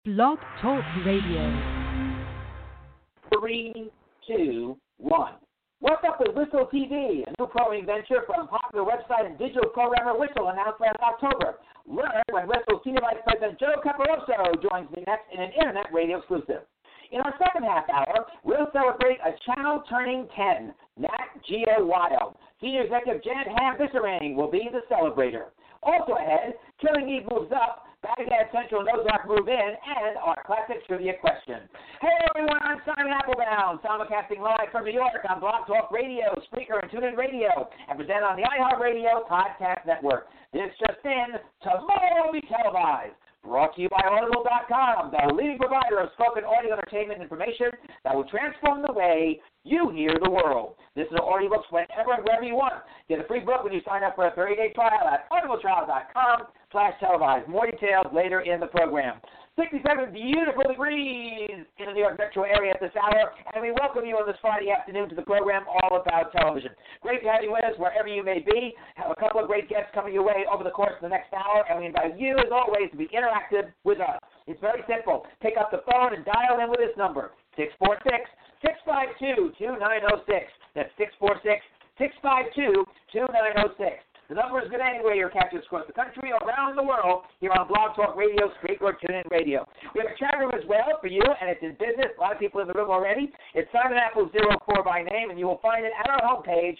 Blog Talk Radio. 3, 2, 1. What's up with Whistle TV, a new programming venture from popular website and digital programmer Whistle, announced last October. Learn when Whistle's Senior Vice President Joe Caporoso joins me next in an Internet radio exclusive. In our second half hour, we'll celebrate a channel turning 10, Nat Geo Wild. Senior Executive Janet Ham-Visserang will be the celebrator. Also ahead, Killing Eve moves up, Baghdad Central and Ozark move in, and our classic trivia question. Hey everyone, I'm Simon Applebaum, simulcasting live from New York on Blog Talk Radio, Spreaker, and TuneIn Radio, and presented on the iHeartRadio Podcast Network. This just in, tomorrow will be televised. Brought to you by Audible.com, the leading provider of spoken audio entertainment information that will transform the way you hear the world. This is audiobooks whenever and wherever you want. Get a free book when you sign up for a 30-day trial at audibletrial.com/televised. More details later in the program. 67 beautiful degrees in the New York metro area at this hour, and we welcome you on this Friday afternoon to the program All About Television. Great to have you with us wherever you may be. Have a couple of great guests coming your way over the course of the next hour, and we invite you, as always, to be interactive with us. It's very simple. Pick up the phone and dial in with this number, 646-652-2906. That's 646-652-2906. The number is good anywhere you're catching us across the country or around the world here on Blog Talk Radio, Spreaker, or TuneIn Radio. We have a chat room as well for you, and it's in business. A lot of people in the room already. It's Simon Apple 04 by name, and you will find it at our homepage,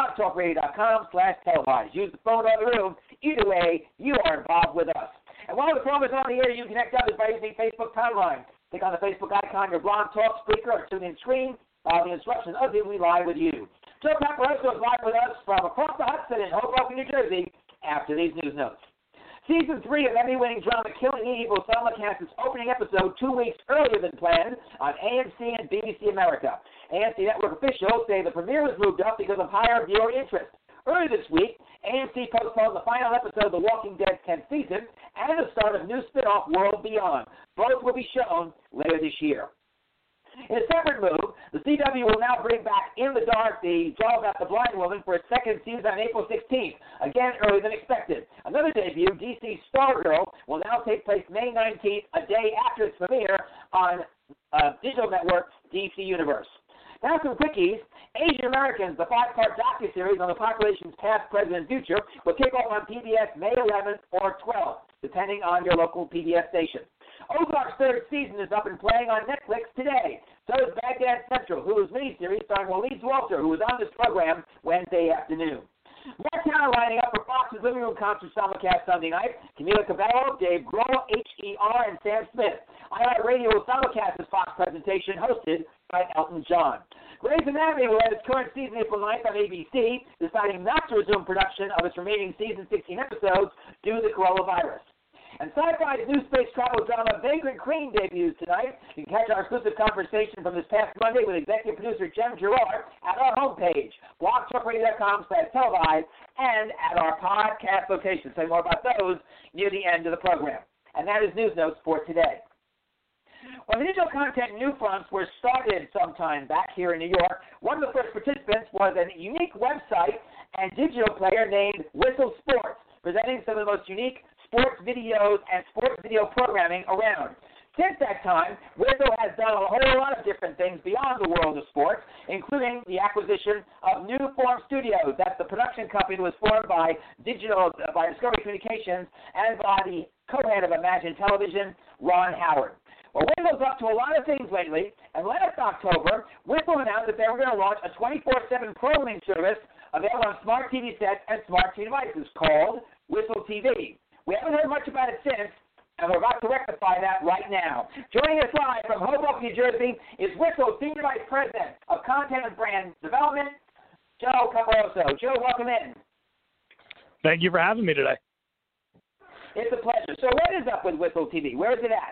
blogtalkradio.com/televised. Use the phone or the room. Either way, you are involved with us. And while the program is on the air, you can connect others by using Facebook timeline. Click on the Facebook icon, your Blog Talk, Spreaker, or TuneIn screen. Follow the instructions. Others will be live with you. Joe Caporoso is live with us from across the Hudson in Hoboken, New Jersey, after these news notes. Season 3 of Emmy-winning drama Killing Eve will simulcast its opening episode 2 weeks earlier than planned on AMC and BBC America. AMC Network officials say the premiere was moved up because of higher viewer interest. Earlier this week, AMC postponed the final episode of The Walking Dead 10th season and the start of new spin-off World Beyond. Both will be shown later this year. In a separate move, the CW will now bring back In the Dark, the Job at the Blind Woman, for its second season on April 16th, again earlier than expected. Another debut, DC Stargirl, will now take place May 19th, a day after its premiere on digital network DC Universe. Now some quickies. Asian Americans, the 5-part docuseries on the population's past, present, and future, will kick off on PBS May 11th or 12th, depending on your local PBS station. Ozark's third season is up and playing on Netflix today. So is Baghdad Central, Hulu's miniseries starring Waleed Walter, who was on this program Wednesday afternoon. More talent lining up for Fox's Living Room Concert simulcast Sunday night. Camila Cabello, Dave Grohl, H.E.R., and Sam Smith. iHeartRadio will simulcast this Fox presentation hosted by Elton John. Grey's Anatomy will end its current season April 9th on ABC, deciding not to resume production of its remaining season 16 episodes due to the coronavirus. And Sci-Fi's new space travel drama Vagrant Queen debuts tonight. You can catch our exclusive conversation from this past Monday with executive producer Jem Girard at our homepage, blogtalkradio.com/televised, and at our podcast location. Say more about those near the end of the program. And that is news notes for today. When the digital content new fronts were started sometime back here in New York, one of the first participants was a unique website and digital player named Whistle Sports, presenting some of the most unique sports videos and sports video programming around. Since that time, Whistle has done a whole lot of different things beyond the world of sports, including the acquisition of New Form Studios. That's the production company that was formed by Discovery Communications and by the co-head of Imagine Television, Ron Howard. Well, Whistle's up to a lot of things lately, and last October, Whistle announced that they were going to launch a 24/7 programming service available on smart TV sets and smart TV devices called Whistle TV. We haven't heard much about it since, and we're about to rectify that right now. Joining us live from Hoboken, New Jersey, is Whistle Senior Vice President of Content and Brand Development, Joe Caporoso. Joe, welcome in. Thank you for having me today. It's a pleasure. So what is up with Whistle TV? Where is it at?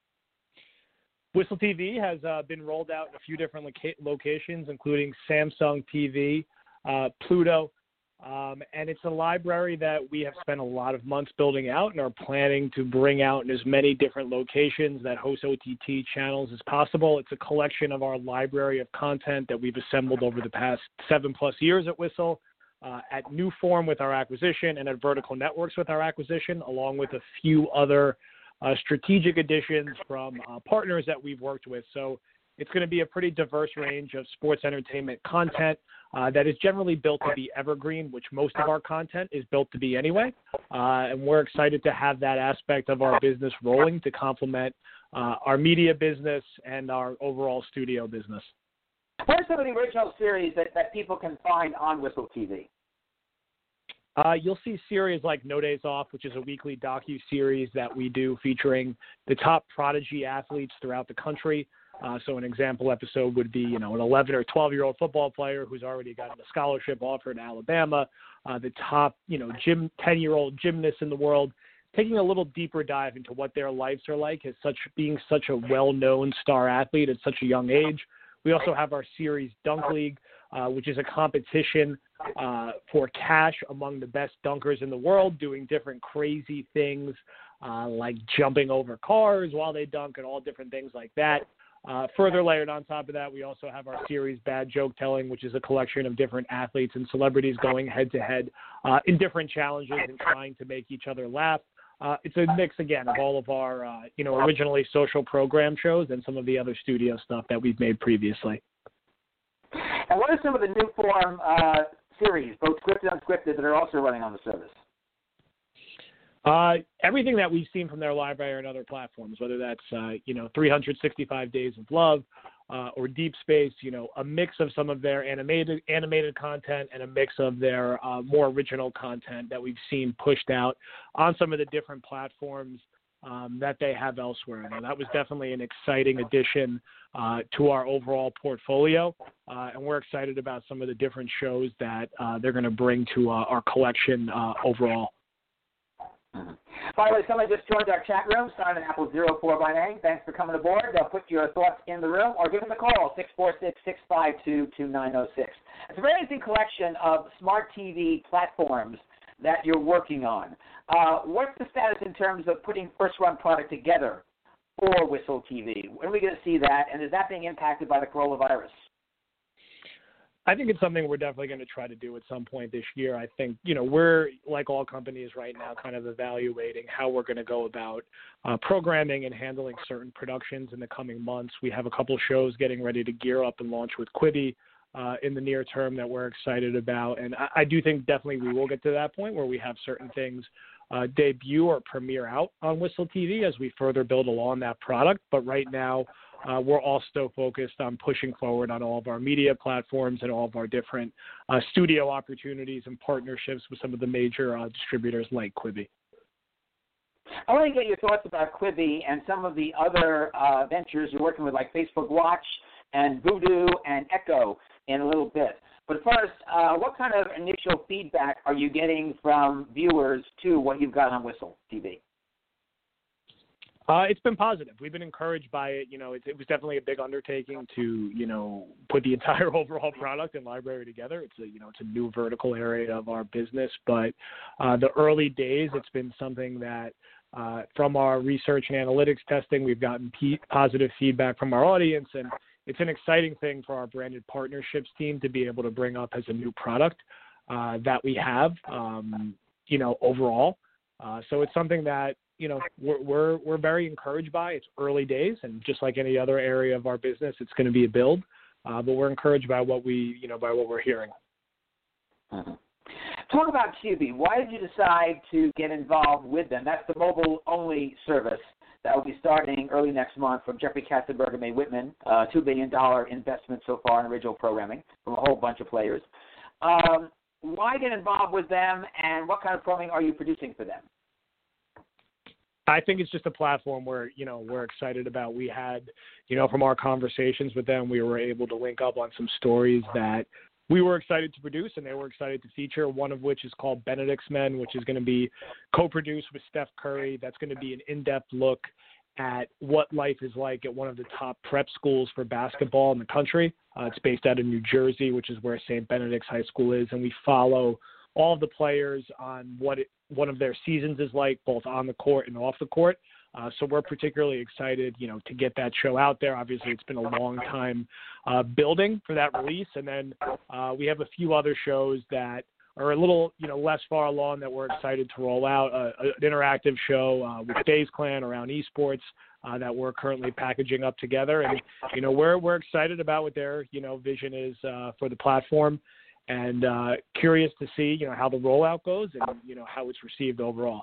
Whistle TV has been rolled out in a few different locations, including Samsung TV, Pluto, and it's a library that we have spent a lot of months building out and are planning to bring out in as many different locations that host OTT channels as possible. It's a collection of our library of content that we've assembled over the past 7+ years at Whistle, at New Form with our acquisition, and at Vertical Networks with our acquisition, along with a few other strategic additions from partners that we've worked with. So it's going to be a pretty diverse range of sports entertainment content that is generally built to be evergreen, which most of our content is built to be anyway. And we're excited to have that aspect of our business rolling to complement our media business and our overall studio business. What are some of the original series that people can find on Whistle TV? You'll see series like No Days Off, which is a weekly docu-series that we do featuring the top prodigy athletes throughout the country. So an example episode would be, an 11 or 12-year-old football player who's already gotten a scholarship offer in Alabama, the top, 10-year-old gymnasts in the world, taking a little deeper dive into what their lives are like as being such a well-known star athlete at such a young age. We also have our series Dunk League, which is a competition for cash among the best dunkers in the world, doing different crazy things like jumping over cars while they dunk and all different things like that. Further layered on top of that, we also have our series Bad Joke Telling, which is a collection of different athletes and celebrities going head-to-head in different challenges and trying to make each other laugh. It's a mix, again, of all of our, originally social program shows and some of the other studio stuff that we've made previously. And what are some of the new form series, both scripted and unscripted, that are also running on the service? Everything that we've seen from their library and other platforms, whether that's, 365 Days of Love or Deep Space, a mix of some of their animated content and a mix of their more original content that we've seen pushed out on some of the different platforms that they have elsewhere. Now, that was definitely an exciting addition to our overall portfolio, and we're excited about some of the different shows that they're going to bring to our collection overall. Mm-hmm. By the way, somebody just joined our chat room, Simon Apple 04 Thanks for coming aboard. They'll put your thoughts in the room or give them a call, 646-652-2906. It's a very interesting collection of smart TV platforms that you're working on. What's the status in terms of putting first-run product together for Whistle TV? When are we going to see that, and is that being impacted by the coronavirus? I think it's something we're definitely going to try to do at some point this year. I think, we're, like all companies right now, kind of evaluating how we're going to go about programming and handling certain productions in the coming months. We have a couple shows getting ready to gear up and launch with Quibi in the near term that we're excited about. And I do think definitely we will get to that point where we have certain things debut or premiere out on Whistle TV as we further build along that product. But right now, we're also focused on pushing forward on all of our media platforms and all of our different studio opportunities and partnerships with some of the major distributors like Quibi. I want to get your thoughts about Quibi and some of the other ventures you're working with, like Facebook Watch and Vudu and Echo, in a little bit. But first, what kind of initial feedback are you getting from viewers to what you've got on Whistle TV? It's been positive. We've been encouraged by it. It was definitely a big undertaking to, put the entire overall product and library together. It's a new vertical area of our business, but the early days, it's been something that from our research and analytics testing, we've gotten positive feedback from our audience, and it's an exciting thing for our branded partnerships team to be able to bring up as a new product that we have, overall. So it's something that, we're very encouraged by. It's early days, and just like any other area of our business, it's going to be a build. But we're encouraged by what by what we're hearing. Mm-hmm. Talk about Quibi. Why did you decide to get involved with them? That's the mobile-only service that will be starting early next month from Jeffrey Katzenberg and Mae Whitman, $2 billion investment so far in original programming from a whole bunch of players. Why get involved with them, and what kind of programming are you producing for them? I think it's just a platform where, we're excited about. We had, from our conversations with them, we were able to link up on some stories that we were excited to produce and they were excited to feature, one of which is called Benedict's Men, which is going to be co-produced with Steph Curry. That's going to be an in-depth look at what life is like at one of the top prep schools for basketball in the country. It's based out of New Jersey, which is where St. Benedict's High School is, and we follow all of the players on what one of their seasons is like, both on the court and off the court. So we're particularly excited, to get that show out there. Obviously, it's been a long time building for that release. And then we have a few other shows that are a little, less far along that we're excited to roll out an interactive show with FaZe Clan around esports that we're currently packaging up together. And, we're excited about what their, vision is for the platform, and curious to see, how the rollout goes and, how it's received overall.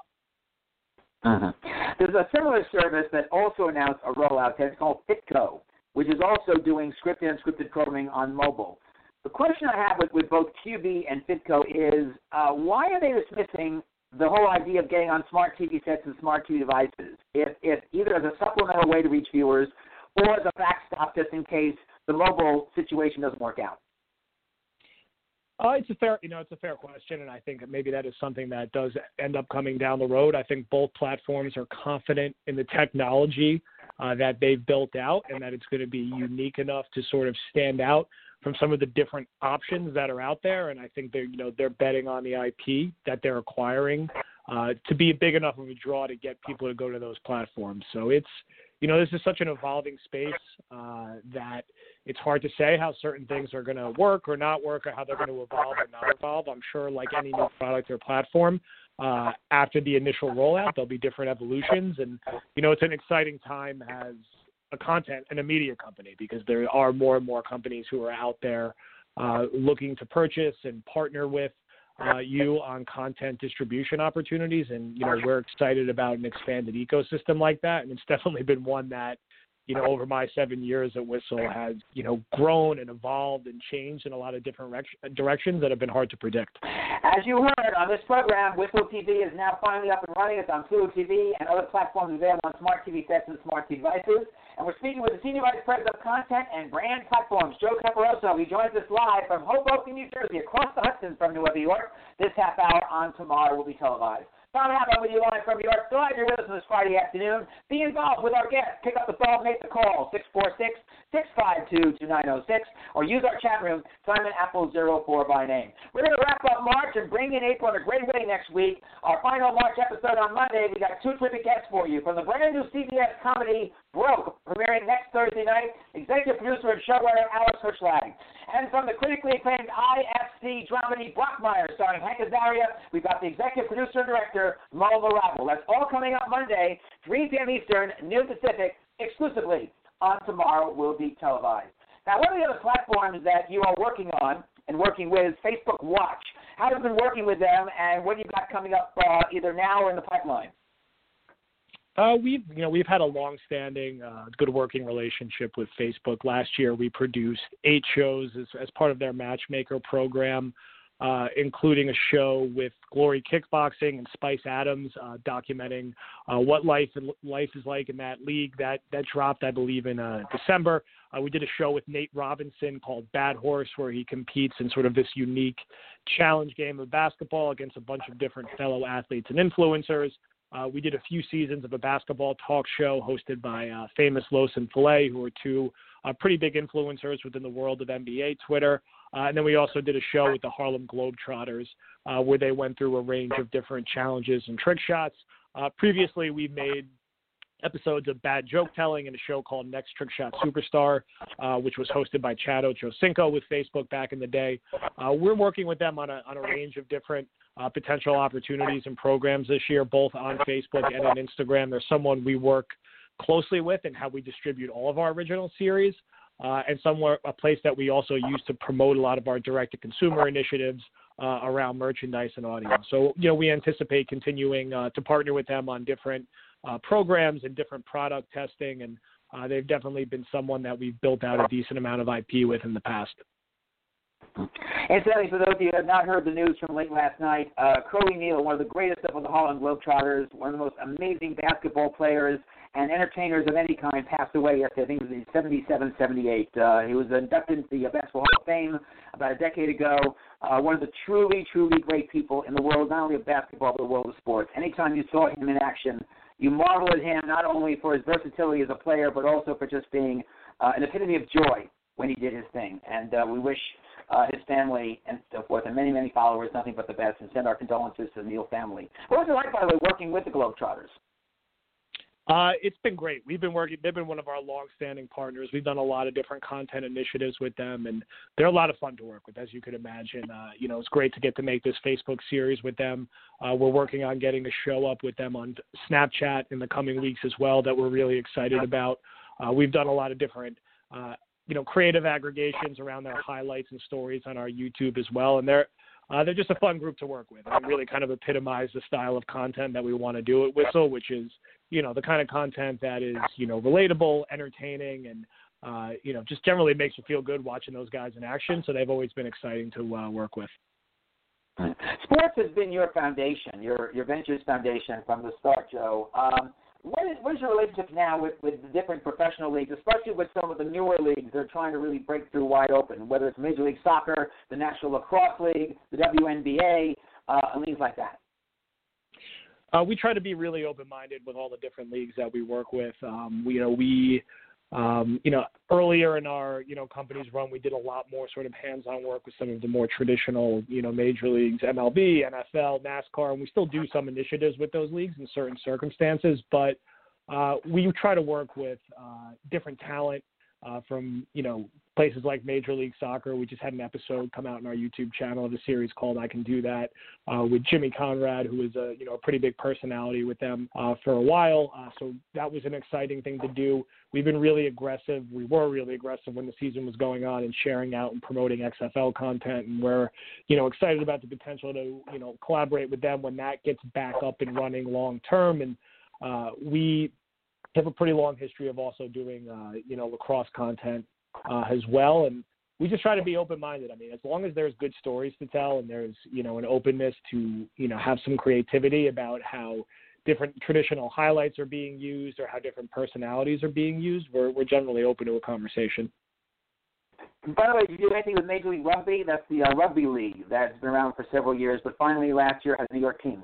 There's a similar service that also announced a rollout. It's called Fitco, which is also doing scripted and unscripted programming on mobile. The question I have with both QB and Fitco is, why are they dismissing the whole idea of getting on smart TV sets and smart TV devices, if either as a supplemental way to reach viewers or as a backstop just in case the mobile situation doesn't work out? It's a fair question, and I think maybe that is something that does end up coming down the road. I think both platforms are confident in the technology that they've built out, and that it's going to be unique enough to sort of stand out from some of the different options that are out there. And I think they're betting on the IP that they're acquiring to be big enough of a draw to get people to go to those platforms. So it's, this is such an evolving space that it's hard to say how certain things are going to work or not work, or how they're going to evolve or not evolve. I'm sure, like any new product or platform, after the initial rollout, there'll be different evolutions. And, it's an exciting time as a content and a media company, because there are more and more companies who are out there looking to purchase and partner with you on content distribution opportunities. And, we're excited about an expanded ecosystem like that. And it's definitely been one that, over my 7 years at Whistle has, grown and evolved and changed in a lot of different directions that have been hard to predict. As you heard on this program, Whistle TV is now finally up and running. It's on Pluto TV and other platforms available on smart TV sets and smart TV devices. And we're speaking with the Senior Vice President of Content and Brand Platforms, Joe Caparoso. He joins us live from Hoboken, New Jersey, across the Hudson from New York. This half hour on Tomorrow will be televised. Tom Hammond with you live from New York. Glad you're with us on this Friday afternoon. Be involved with our guests. Pick up the phone, make the call, 646-652-2906, or use our chat room, Simon Apple 04 by name. We're going to wrap up March and bring in April in a great way next week. Our final March episode on Monday, we got two terrific guests for you. From the brand new CBS comedy Broke, premiering next Thursday night, executive producer and showrunner Alex Hirschlag. And from the critically acclaimed IFC dramedy Brockmire, starring Hank Azaria, we've got the executive producer and director, Mo Marable. That's all coming up Monday, 3 p.m. Eastern, noon Pacific, exclusively on Tomorrow Will Be Televised. Now, one of the other platforms that you are working on and working with is Facebook Watch. How have you been working with them, and what do you got coming up either now or in the pipeline? We've had a long-standing, good working relationship with Facebook. Last year, we produced 8 shows as part of their Matchmaker program, including a show with Glory Kickboxing and Spice Adams, documenting what life is like in that league. That dropped, I believe, in December. We did a show with Nate Robinson called Bad Horse, where he competes in sort of this unique challenge game of basketball against a bunch of different fellow athletes and influencers. We did a few seasons of a basketball talk show hosted by famous Los and Filet, who are two pretty big influencers within the world of NBA Twitter. And then we also did a show with the Harlem Globetrotters where they went through a range of different challenges and trick shots. Previously, we made episodes of Bad Joke Telling and a show called Next Trick Shot Superstar, which was hosted by Chad Ochocinco with Facebook back in the day. We're working with them on a range of different potential opportunities and programs this year, both on Facebook and on Instagram. There's someone we work closely with in how we distribute all of our original series, and a place that we also use to promote a lot of our direct-to-consumer initiatives around merchandise and audio. So, we anticipate continuing to partner with them on different programs and different product testing, and they've definitely been someone that we've built out a decent amount of IP with in the past. Incidentally, for those of you who have not heard the news from late last night, Crowley Neal, one of the greatest of the Harlem Globetrotters, one of the most amazing basketball players and entertainers of any kind, passed away yesterday. I think it was in 77, 78. He was inducted into the Basketball Hall of Fame about a decade ago. One of the truly, truly great people in the world, not only of basketball, but the world of sports. Anytime you saw him in action, you marvel at him not only for his versatility as a player, but also for just being an epitome of joy when he did his thing. And we wish his family and so forth, and many, many followers, nothing but the best, and send our condolences to the Neal family. What was it like, by the way, working with the Globetrotters? It's been great. They've been one of our long-standing partners. We've done a lot of different content initiatives with them, and they're a lot of fun to work with, as you could imagine. It's great to get to make this Facebook series with them. We're working on getting a show up with them on Snapchat in the coming weeks as well that we're really excited about. We've done a lot of different, creative aggregations around their highlights and stories on our YouTube as well, and they're just a fun group to work with. They really kind of epitomize the style of content that we want to do at Whistle, which is, the kind of content that is, relatable, entertaining, and, just generally makes you feel good watching those guys in action. So they've always been exciting to work with. Sports has been your foundation, your Ventures Foundation from the start, Joe. What is your relationship now with the different professional leagues, especially with some of the newer leagues that are trying to really break through wide open, whether it's Major League Soccer, the National Lacrosse League, the WNBA, and things like that? We try to be really open-minded with all the different leagues that we work with. Earlier in our, company's run, we did a lot more sort of hands-on work with some of the more traditional, major leagues, MLB, NFL, NASCAR, and we still do some initiatives with those leagues in certain circumstances, but we try to work with different talent from, places like Major League Soccer. We just had an episode come out in our YouTube channel of a series called I Can Do That with Jimmy Conrad, who is a pretty big personality with them for a while. So that was an exciting thing to do. We've been really aggressive. We were really aggressive when the season was going on and sharing out and promoting XFL content. And we're, excited about the potential to, collaborate with them when that gets back up and running long term. And we have a pretty long history of also doing, lacrosse content as well. And we just try to be open-minded. I mean, as long as there's good stories to tell and there's, an openness to, have some creativity about how different traditional highlights are being used or how different personalities are being used, we're generally open to a conversation. By the way, did you do anything with Major League Rugby? That's the rugby league that's been around for several years, but finally last year has a New York team.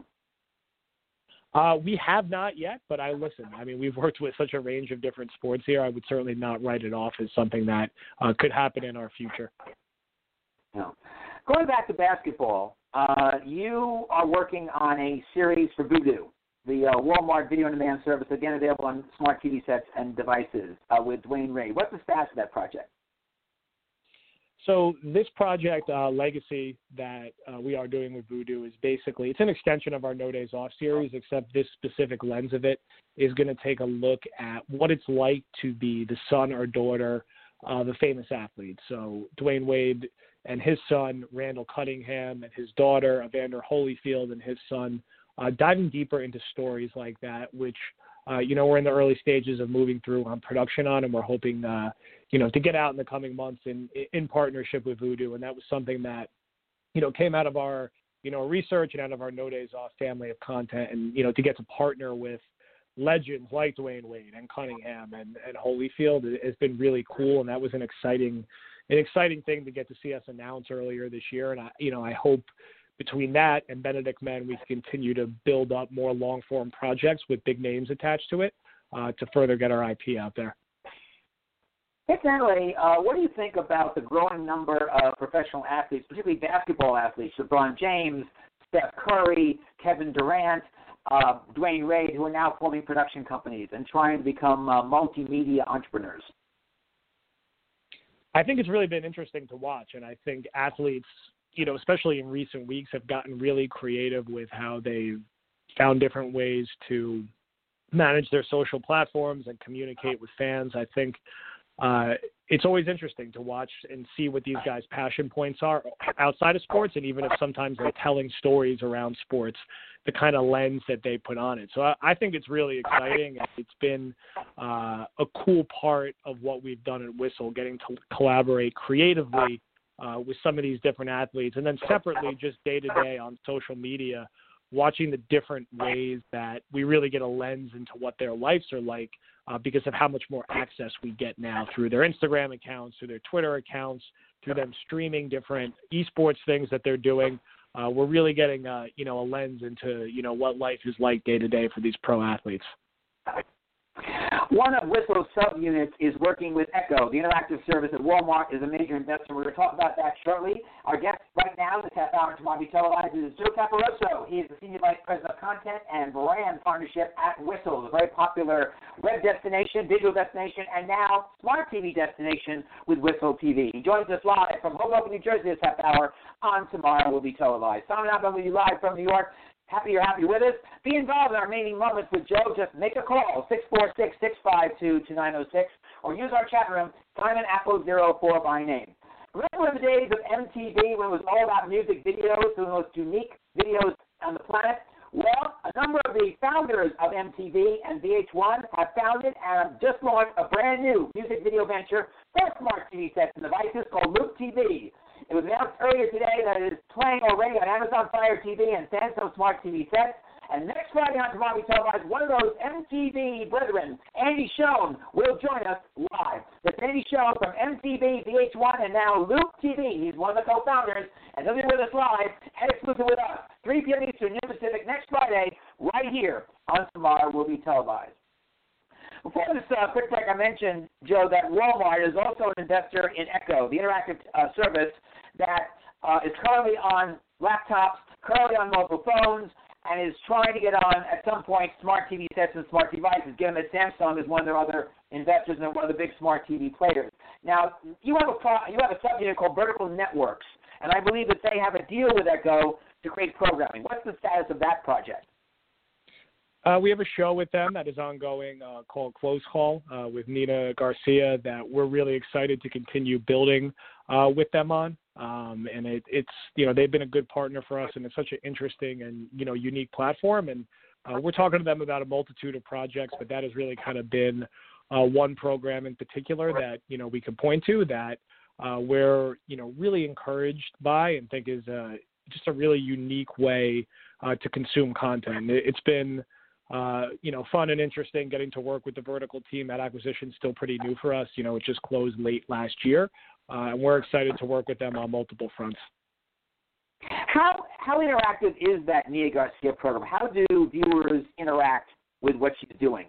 We have not yet, but we've worked with such a range of different sports here. I would certainly not write it off as something that could happen in our future. No. Going back to basketball, you are working on a series for Vudu, the Walmart video-on-demand service, again available on smart TV sets and devices with Dwayne Wade. What's the status of that project? So this project, Legacy, that we are doing with Vudu is basically, it's an extension of our No Days Off series, except this specific lens of it is going to take a look at what it's like to be the son or daughter of a famous athlete. So Dwayne Wade and his son, Randall Cunningham, and his daughter, Evander Holyfield, and his son, diving deeper into stories like that, which we're in the early stages of moving through on production on, and we're hoping, to get out in the coming months in partnership with Vudu. And that was something that, came out of our, research and out of our No Days Off family of content. And, to get to partner with legends like Dwayne Wade and Cunningham and Holyfield has been really cool. And that was an exciting thing to get to see us announce earlier this year. And I hope between that and Benedict Men, we can continue to build up more long-form projects with big names attached to it to further get our IP out there. Incidentally, what do you think about the growing number of professional athletes, particularly basketball athletes, LeBron James, Steph Curry, Kevin Durant, Dwayne Wade, who are now forming production companies and trying to become multimedia entrepreneurs? I think it's really been interesting to watch, and I think athletes, especially in recent weeks, have gotten really creative with how they've found different ways to manage their social platforms and communicate with fans. I think it's always interesting to watch and see what these guys' passion points are outside of sports, and even if sometimes they're telling stories around sports, the kind of lens that they put on it. So I think it's really exciting. It's been a cool part of what we've done at Whistle, getting to collaborate creatively with some of these different athletes, and then separately, just day-to-day on social media, watching the different ways that we really get a lens into what their lives are like because of how much more access we get now through their Instagram accounts, through their Twitter accounts, through them streaming different esports things that they're doing. We're really getting, a lens into, what life is like day-to-day for these pro athletes. One of Whistle's subunits is working with Echo. The interactive service at Walmart is a major investment. We're going to talk about that shortly. Our guest right now, this half hour tomorrow be televised, is Joe Caporoso. He is the Senior Vice President of Content and Brand partnership at Whistle, a very popular web destination, digital destination, and now smart TV destination with Whistle TV. He joins us live from Hoboken, New Jersey this half hour on Tomorrow Will Be Televised. Simon Alban with you live from New York. Happy you're happy with us. Be involved in our remaining moments with Joe. Just make a call, 646-652-2906, or use our chat room, Simon Apple04 by name. Remember the days of MTV when it was all about music videos, the most unique videos on the planet? Well, a number of the founders of MTV and VH1 have founded and just launched a brand new music video venture for smart TV sets and devices called Loop TV. It was announced earlier today that it is playing already on Amazon Fire TV and Samsung Smart TV sets. And next Friday on Tomorrow We Televised, one of those MTV brethren, Andy Schoen, will join us live. That's Andy Schoen from MTV, VH1, and now Loop TV. He's one of the co-founders, and he'll be with us live and exclusive with us, 3 p.m. Eastern, noon Pacific, next Friday, right here on Tomorrow Will Be Televised. Before this quick break, I mentioned, Joe, that Walmart is also an investor in Echo, the interactive service that is currently on laptops, currently on mobile phones, and is trying to get on, at some point, smart TV sets and smart devices, given that Samsung is one of their other investors and one of the big smart TV players. Now, you have a subunit called Vertical Networks, and I believe that they have a deal with Echo to create programming. What's the status of that project? We have a show with them that is ongoing called Close Call with Nina Garcia that we're really excited to continue building with them on. And it's they've been a good partner for us, and it's such an interesting and, unique platform. And we're talking to them about a multitude of projects, but that has really kind of been one program in particular that, we can point to that we're, really encouraged by and think is just a really unique way to consume content. It's been fun and interesting getting to work with the Vertical team. That acquisition is still pretty new for us. It just closed late last year, and we're excited to work with them on multiple fronts. How interactive is that Nina Garcia program? How do viewers interact with what she's doing?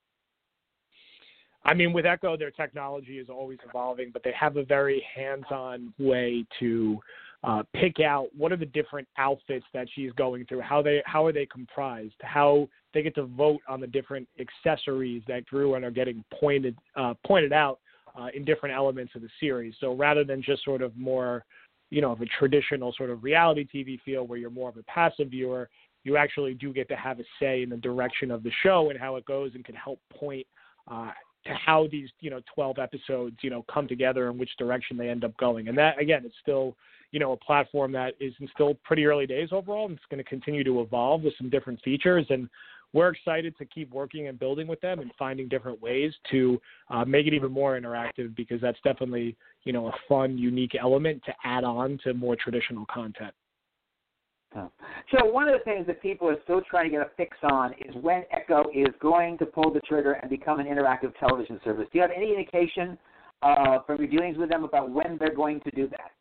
I mean, with Echo, their technology is always evolving, but they have a very hands-on way to pick out what are the different outfits that she's going through, how are they comprised, how they get to vote on the different accessories that grew and are getting pointed out in different elements of the series. So rather than just sort of more, of a traditional sort of reality TV feel where you're more of a passive viewer, you actually do get to have a say in the direction of the show and how it goes, and can help point to how these 12 episodes come together and which direction they end up going. And that, again, it's still a platform that is in still pretty early days overall, and it's going to continue to evolve with some different features. And we're excited to keep working and building with them and finding different ways to make it even more interactive, because that's definitely a fun, unique element to add on to more traditional content. So one of the things that people are still trying to get a fix on is when Echo is going to pull the trigger and become an interactive television service. Do you have any indication from your dealings with them about when they're going to do that?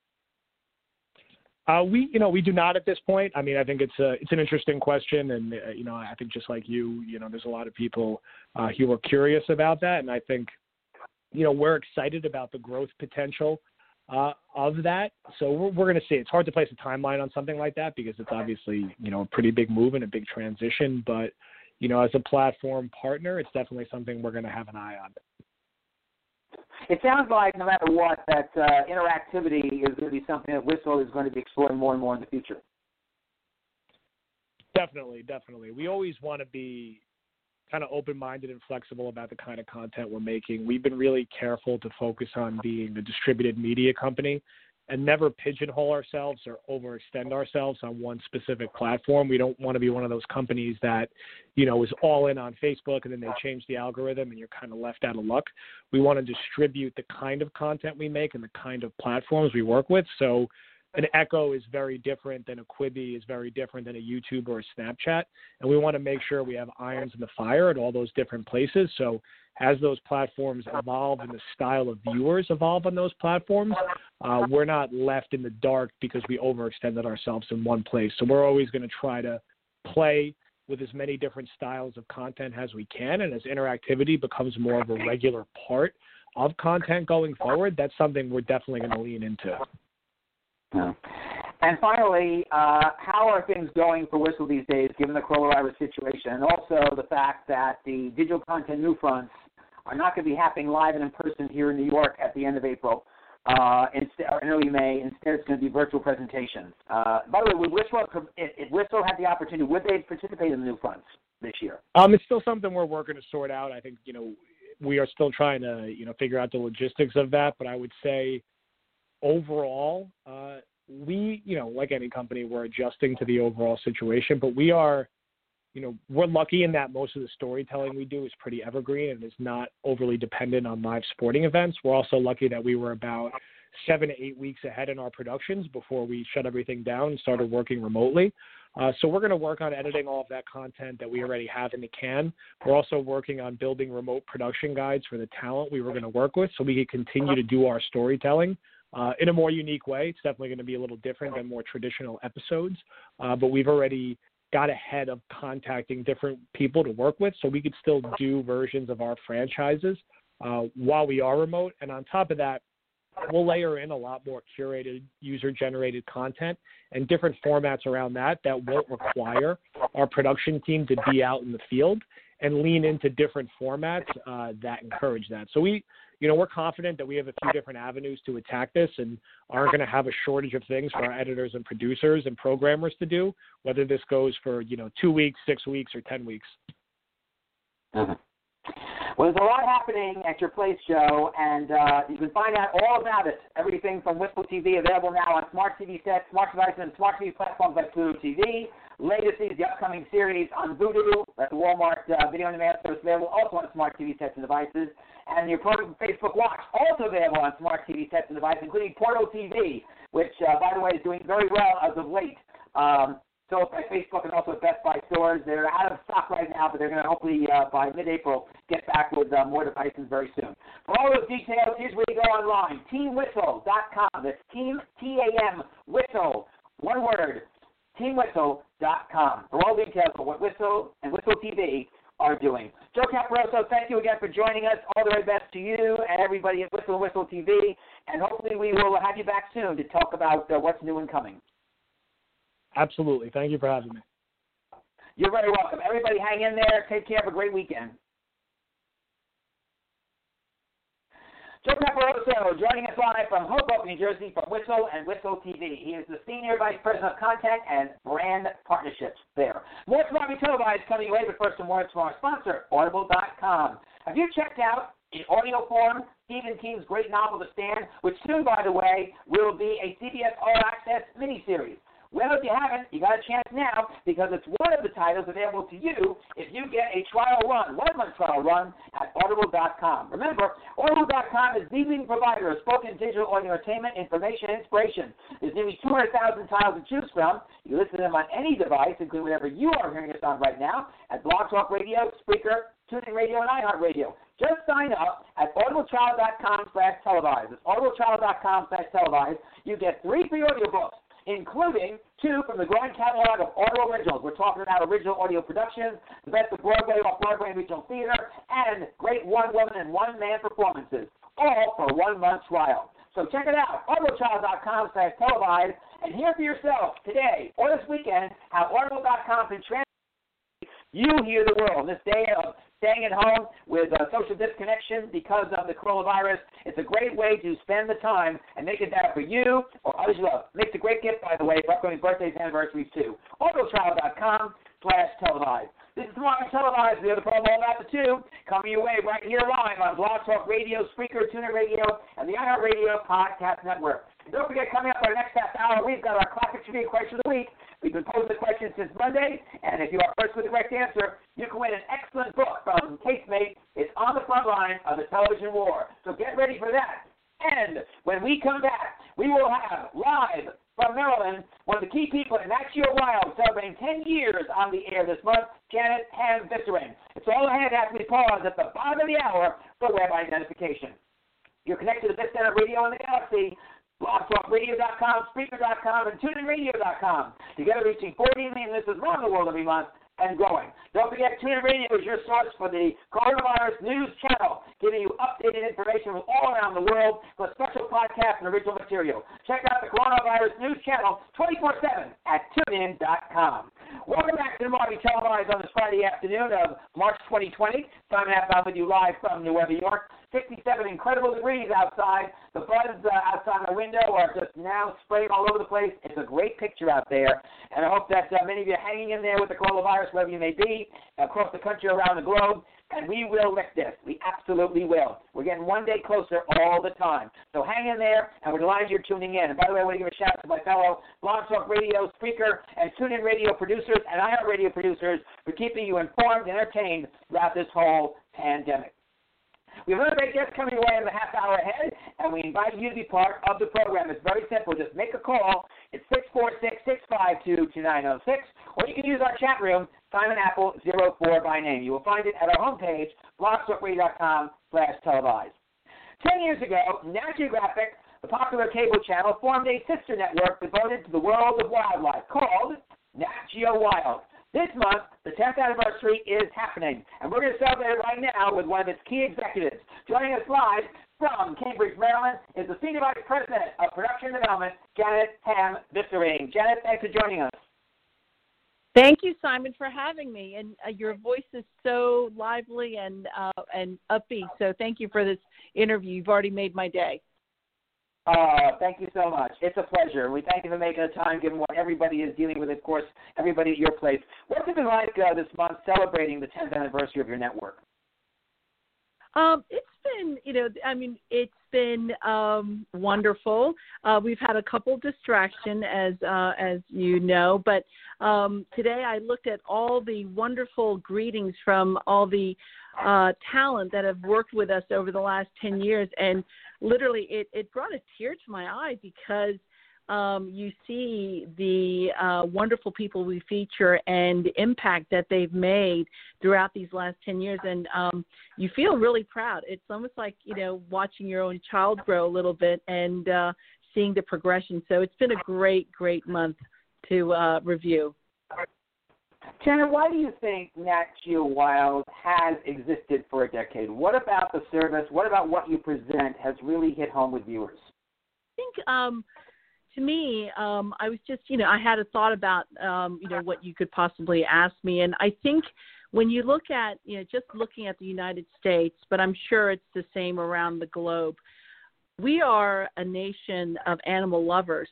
We do not at this point. I mean, I think it's an interesting question, and I think just like you, there's a lot of people who are curious about that, and I think we're excited about the growth potential of that. So we're going to see. It's hard to place a timeline on something like that because it's obviously a pretty big move and a big transition. But as a platform partner, it's definitely something we're going to have an eye on. It sounds like no matter what, that interactivity is going to be something that Whistle is going to be exploring more and more in the future. Definitely. We always want to be kind of open-minded and flexible about the kind of content we're making. We've been really careful to focus on being a distributed media company and never pigeonhole ourselves or overextend ourselves on one specific platform. We don't want to be one of those companies that, is all in on Facebook and then they change the algorithm and you're kind of left out of luck. We want to distribute the kind of content we make and the kind of platforms we work with. So an Echo is very different than a Quibi, is very different than a YouTube or a Snapchat. And we want to make sure we have irons in the fire at all those different places. So as those platforms evolve and the style of viewers evolve on those platforms, we're not left in the dark because we overextended ourselves in one place. So we're always going to try to play with as many different styles of content as we can. And as interactivity becomes more of a regular part of content going forward, that's something we're definitely going to lean into. And finally, how are things going for Whistle these days, given the coronavirus situation, and also the fact that the digital content new fronts are not going to be happening live and in person here in New York at the end of April, or in early May. Instead, it's going to be virtual presentations. By the way, if Whistle had the opportunity, would they participate in the new fronts this year? It's still something we're working to sort out. I think, we are still trying to, figure out the logistics of that. But I would say overall, we, like any company, we're adjusting to the overall situation. But we are, we're lucky in that most of the storytelling we do is pretty evergreen and is not overly dependent on live sporting events. We're also lucky that we were about 7 to 8 weeks ahead in our productions before we shut everything down and started working remotely. So we're going to work on editing all of that content that we already have in the can. We're also working on building remote production guides for the talent we were going to work with so we can continue to do our storytelling in a more unique way. It's definitely going to be a little different than more traditional episodes, but we've already got ahead of contacting different people to work with so we could still do versions of our franchises while we are remote. And on top of that, we'll layer in a lot more curated, user-generated content and different formats around that won't require our production team to be out in the field and lean into different formats that encourage that. So we're confident that we have a few different avenues to attack this and aren't going to have a shortage of things for our editors and producers and programmers to do, whether this goes for, 2 weeks, 6 weeks, or 10 weeks. Mm-hmm. Well, there's a lot happening at your place, Joe, and you can find out all about it. Everything from Whistle TV available now on smart TV sets, smart devices, and smart TV platforms like Pluto TV. Latest is the upcoming series on Vudu, that's the Walmart video on demand service available also on smart TV sets and devices. And your program Facebook Watch, also available on smart TV sets and devices, including Portal TV, which, by the way, is doing very well as of late. So by Facebook and also at Best Buy stores. They're out of stock right now, but they're going to hopefully by mid-April get back with more devices very soon. For all those details, here's where you go online, teamwhistle.com. That's Team, T-A-M, Whistle, one word, teamwhistle.com. For all details of what Whistle and Whistle TV are doing. Joe Caporoso, thank you again for joining us. All the very best to you and everybody at Whistle and Whistle TV, and hopefully we will have you back soon to talk about what's new and coming. Absolutely. Thank you for having me. You're very welcome. Everybody hang in there. Take care. Have a great weekend. Joe Caporoso joining us live from Hoboken, New Jersey from Whistle and Whistle TV. He is the Senior Vice President of Content and Brand Partnerships there. More Tomorrow Televised coming away, but first some words from our sponsor, Audible.com. Have you checked out in audio form Stephen King's great novel, The Stand, which soon, by the way, will be a CBS All Access miniseries? Well, if you haven't, you got a chance now because it's one of the titles available to you if you get a trial run, 1-month trial run at Audible.com. Remember, Audible.com is the leading provider of spoken digital audio entertainment, information, and inspiration. There's nearly 200,000 titles to choose from. You listen to them on any device, including whatever you are hearing us on right now, at Blog Talk Radio, Spreaker, TuneIn Radio, and iHeartRadio. Just sign up at audibletrial.com/televised. It's audibletrial.com/televised. You get 3 free audiobooks, including 2 from the growing catalog of audio originals. We're talking about original audio productions, the best of Broadway, off-Broadway, and regional theater, and great one-woman and one-man performances, all for a 1-month trial. So check it out, audibletrial.com/televised, and hear for yourself today or this weekend how audible.com can transform you hear the world. This day of staying at home with social disconnection because of the coronavirus, it's a great way to spend the time and make it better for you or others you love. Makes a great gift, by the way, for upcoming birthdays and anniversaries, too. Audibletrial.com/televised. This is Tomorrow Televised. We have the promo about the 2 coming your way right here live on Blog Talk Radio, Spreaker, TuneIn Radio, and the iHeartRadio Podcast Network. And don't forget, coming up our next half hour, we've got our classic trivia question of the week. We've been posing the question since Monday, and if you are first with the correct answer, you can win an excellent book from Casemate. It's On the Front Line of the Television War. So get ready for that. And when we come back, we will have live from Maryland one of the key people in Nat Geo Wild celebrating 10 years on the air this month, Janet Ham-Visserin. It's all ahead after we pause at the bottom of the hour for web identification. You're connected to this center radio in the galaxy, blogtalkradio.com, Spreaker.com, and TuneInRadio.com. Together reaching 40 million listeners around the world every month. and growing. Don't forget, TuneIn Radio is your source for the Coronavirus News Channel, giving you updated information from all around the world, plus special podcasts and original material. Check out the Coronavirus News Channel 24/7 at TuneIn.com. Welcome back to the Marty Televised on this Friday afternoon of March 2020. Simon Applebaum with you live from New York. 67 incredible degrees outside. The buds outside my window are just now spraying all over the place. It's a great picture out there, and I hope that many of you are hanging in there with the coronavirus, wherever you may be, across the country, around the globe, and we will lick this. We absolutely will. We're getting one day closer all the time. So hang in there, and we're delighted you're tuning in. And by the way, I want to give a shout out to my fellow Blog Talk Radio speaker and TuneIn Radio producers and iHeartRadio producers for keeping you informed and entertained throughout this whole pandemic. We have another great guest coming away in the half hour ahead, and we invite you to be part of the program. It's very simple. Just make a call. It's 646-652-2906, or you can use our chat room, Simon Apple 04 by name. You will find it at our homepage, blogtalkradio.com/televised. 10 years ago, Nat Geographic, the popular cable channel, formed a sister network devoted to the world of wildlife called Nat Geo Wild. This month, the 10th anniversary is happening, and we're going to celebrate it right now with one of its key executives. Joining us live from Cambridge, Maryland, is the Senior Vice President of Production and Development, Janet Hamm-Vissering. Janet, thanks for joining us. Thank you, Simon, for having me. And your voice is so lively and upbeat, so thank you for this interview. You've already made my day. Thank you so much. It's a pleasure. We thank you for making the time, given what everybody is dealing with, of course, everybody at your place. What's it been like this month celebrating the 10th anniversary of your network? It's been, it's been wonderful. We've had a couple distractions, as you know, but today I looked at all the wonderful greetings from all the talent that have worked with us over the last 10 years, and literally it brought a tear to my eye because you see the wonderful people we feature and the impact that they've made throughout these last 10 years, and you feel really proud. It's almost like, watching your own child grow a little bit and seeing the progression. So it's been a great, great month to review. Janet, why do you think Nat Geo Wild has existed for a decade? What about the service, what about what you present has really hit home with viewers? I think to me, I was just, I had a thought about, what you could possibly ask me. And I think when you look at, just looking at the United States, but I'm sure it's the same around the globe, we are a nation of animal lovers.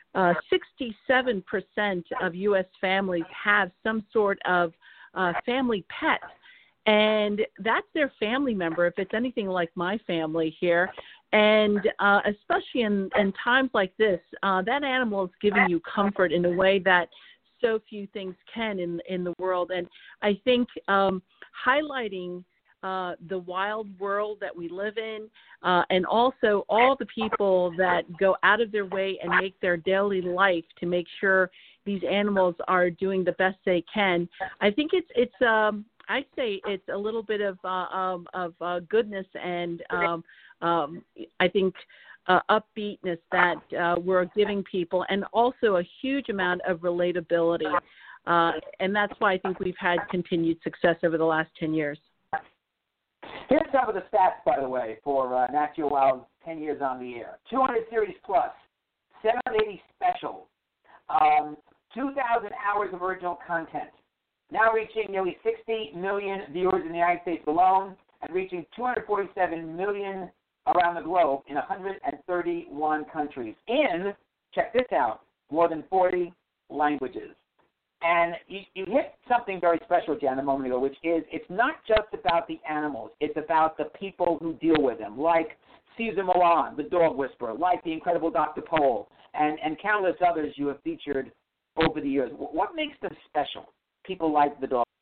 67% of U.S. families have some sort of family pet, and that's their family member, if it's anything like my family here. And especially in times like this, that animal is giving you comfort in a way that so few things can in the world. And I think highlighting the wild world that we live in, and also all the people that go out of their way and make their daily life to make sure these animals are doing the best they can. I think it's I'd say it's a little bit of goodness and I think upbeatness that we're giving people, and also a huge amount of relatability. And that's why I think we've had continued success over the last 10 years. Here's some of the stats, by the way, for Nat Geo Wild 10 years on the air. 200 series plus, 780 specials, 2,000 hours of original content, now reaching nearly 60 million viewers in the United States alone, and reaching 247 million around the globe in 131 countries in, check this out, more than 40 languages. And you hit something very special, Jen, a moment ago, which is it's not just about the animals. It's about the people who deal with them, like Cesar Millan, the dog whisperer, like the incredible Dr. Pol, and countless others you have featured over the years. What makes them special, people like the dog?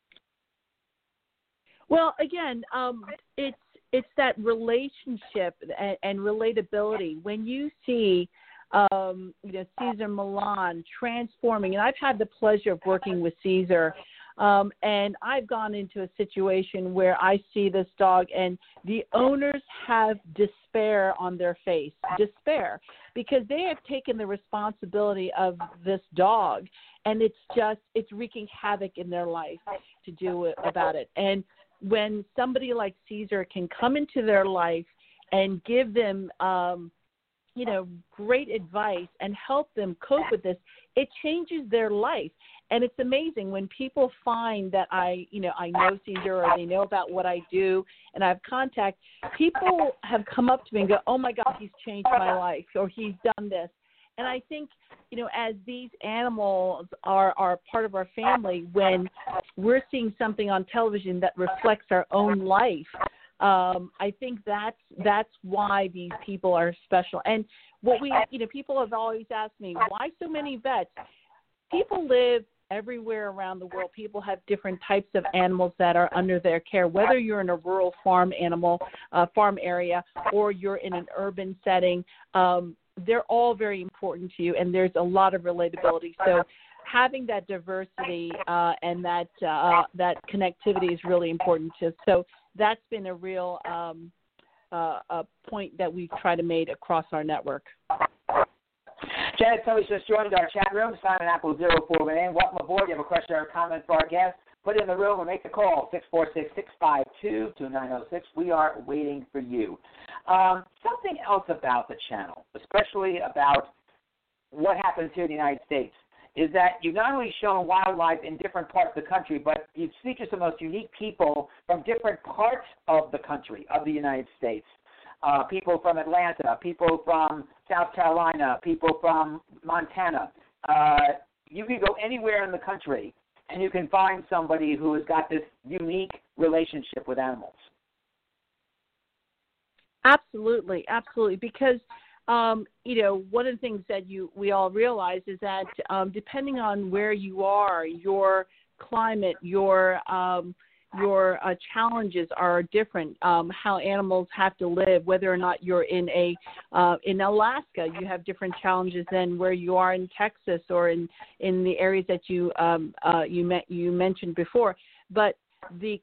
Well, again, it's that relationship and relatability. When you see Cesar Millan transforming, and I've had the pleasure of working with Cesar And I've gone into a situation where I see this dog and the owners have despair on their face, because they have taken the responsibility of this dog, and it's wreaking havoc in their life to do about it. And when somebody like Cesar can come into their life and give them, great advice and help them cope with this, it changes their life. And it's amazing when people find that I know Cesar, or they know about what I do and I have contact. People have come up to me and go, "Oh my God, he's changed my life," or "He's done this." And I think, as these animals are part of our family, when we're seeing something on television that reflects our own life, I think that's why these people are special. And people have always asked me, why so many vets? People live everywhere around the world. People have different types of animals that are under their care, whether you're in a rural farm area, or you're in an urban setting. They're all very important to you, and there's a lot of relatability. So having that diversity and that connectivity is really important to us. So that's been a real a point that we've tried to make across our network. Janet Tully's just joined our chat room. Simon Apple 04 name. Welcome aboard. You have a question or a comment for our guest, put it in the room or make the call, 646-652-2906. We are waiting for you. Something else about the channel, especially about what happens here in the United States, is that you've not only shown wildlife in different parts of the country, but you've featured some of the most unique people from different parts of the country, of the United States. People from Atlanta, people from South Carolina, people from Montana. You can go anywhere in the country, and you can find somebody who has got this unique relationship with animals. Absolutely, because one of the things that we all realize is that depending on where you are, your climate, your challenges are different. How animals have to live, whether or not you're in in Alaska, you have different challenges than where you are in Texas or in the areas that you mentioned before. But the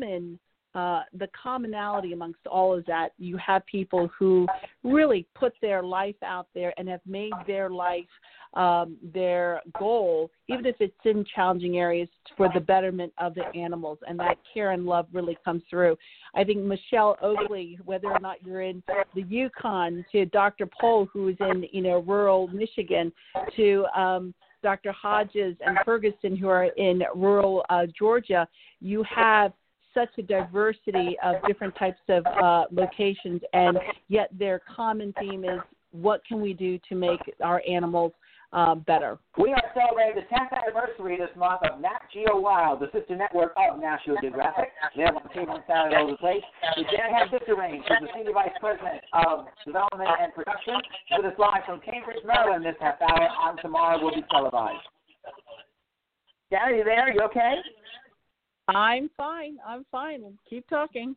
commonality amongst all is that you have people who really put their life out there and have made their life their goal, even if it's in challenging areas, for the betterment of the animals, and that care and love really comes through. I think Michelle Oakley, whether or not you're in the Yukon, to Dr. Pohl, who is in rural Michigan, to Dr. Hodges and Ferguson, who are in rural Georgia, you have such a diversity of different types of locations, and yet their common theme is, what can we do to make our animals better? We are celebrating the 10th anniversary this month of Nat Geo Wild, the sister network of National Geographic. We have on TV on Saturday all over the place. Janet has this arranged. She's the Senior Vice President of Development and Production. With us live from Cambridge, Maryland this half hour. On tomorrow will be televised. Janet, are you there? You okay? I'm fine. Keep talking.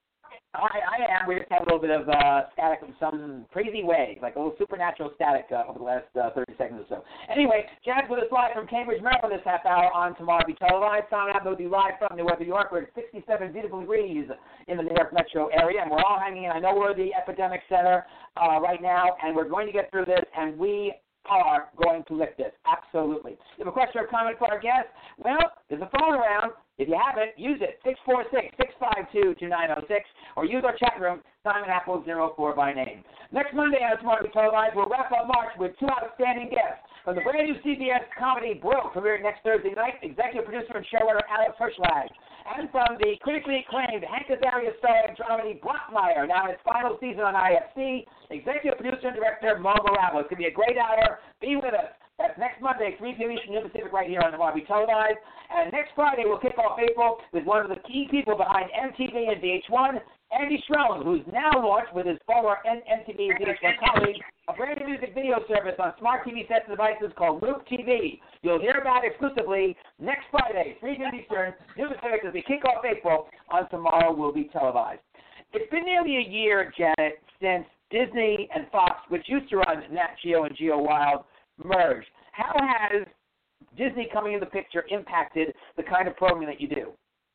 I am. We just had a little bit of static in some crazy way, like a little supernatural static over the last 30 seconds or so. Anyway, Janet's with us live from Cambridge, Maryland this half hour. On tomorrow will be televised. Simon Apple will be live from New York, New York. We're at 67 beautiful degrees in the New York metro area, and we're all hanging in. I know we're at the epidemic center right now, and we're going to get through this, and we are going to lift this. Absolutely. If you have a question or comment for our guest, well, there's a phone around. If you haven't, use it, 646-652-2906, or use our chat room, Simon Apple 04 by name. Next Monday on Tomorrow We Televised, we'll wrap up March with two outstanding guests. From the brand new CBS comedy Broke, premiering next Thursday night, executive producer and showrunner Alex Hirschlag. And from the critically acclaimed Hank Azaria starring dramedy Brockmire, now in its final season on IFC, executive producer and director Mo Morales. It's going to be a great hour. Be with us. That's next Monday, 3 p.m. Eastern Pacific, right here on the Tomorrow We Televised. And next Friday, we'll kick off April with one of the key people behind MTV and VH1, Andy Schroen, who's now launched with his former MTV and VH1 colleague a brand new music video service on smart TV sets and devices called Loop TV. You'll hear about it exclusively next Friday, 3 p.m. Eastern, New Pacific, as we kick off April on Tomorrow Will Be Televised. It's been nearly a year, Janet, since Disney and Fox, which used to run Nat Geo and Geo Wild, merged. How has Disney coming in the picture impacted the kind of programming that you do?